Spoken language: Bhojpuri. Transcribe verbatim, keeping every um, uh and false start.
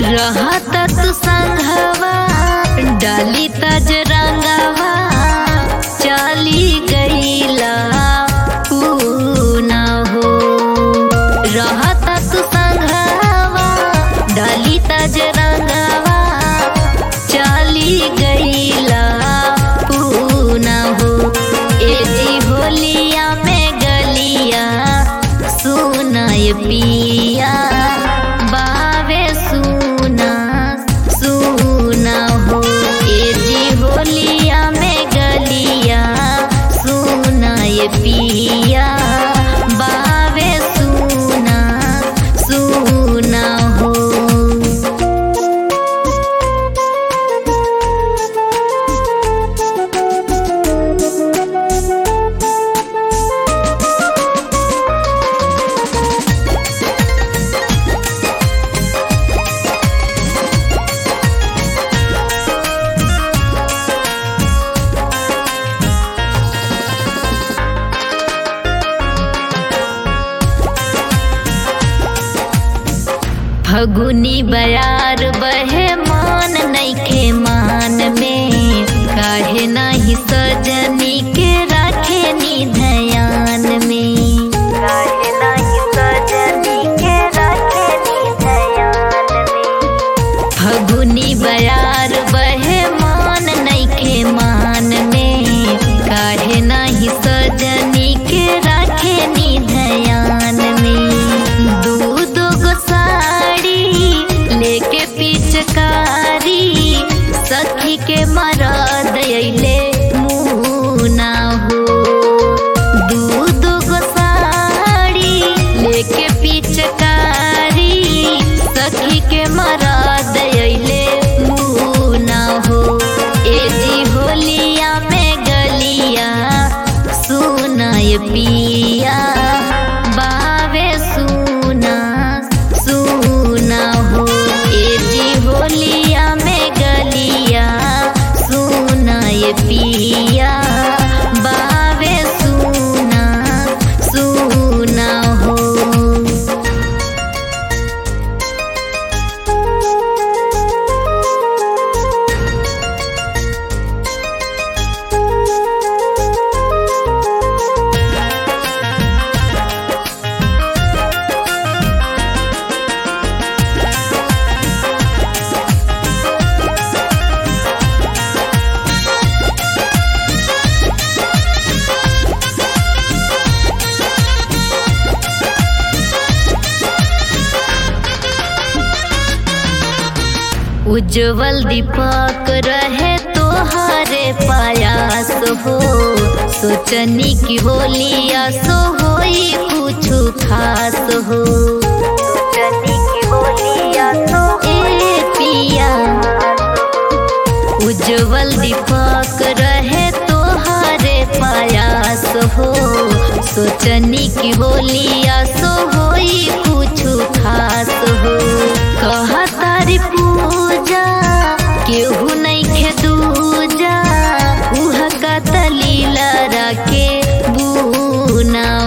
रहता तू संघवा डाली तज रंगवा चली गईला पूना हो। रहता तू संघवा डाली तज रंगवा चली गईला पूना हो। ए जी होलिया में गलिया सुनाय पिया बावे सुना सुना हो। ए जी होलिया में गलिया सुनाय पिया बावे सुना सुना हो। फगुनी बयार बहे मान नइखे मान में काहे नाही सजनी के राखे नी ध्यान में। काहे नाही सजनी के राखे नी ध्यान में। फगुनी बयार बहे मान नइखे मान में काहे नाही सजनी के राखे नी ध्यान में। दूध लेके पिचकारी सखी के मरद अइले मुना हो। दूध गो साड़ी लेके पिचकारी सखी के मरद अइले मुना हो। ए जी होलिया में गलिया सुनाय पिया बावे सुना सुना हो। होलिया में गलिया सुनाय पिया बावे सुना सुना हो। उज्जवल दीपक रहे तोहारे पायास हो। सोचनी की होलिया सो होई कुछु खास हो। सोचनी की होलिया सो ए पिया। उज्जवल दीपक रहे तोहारे पायास हो। सोचनी की होलिया सो होई कुछु खास हो। कहा तारी पूजा केहू नइखे दूजा उहा का तलीला राके बुना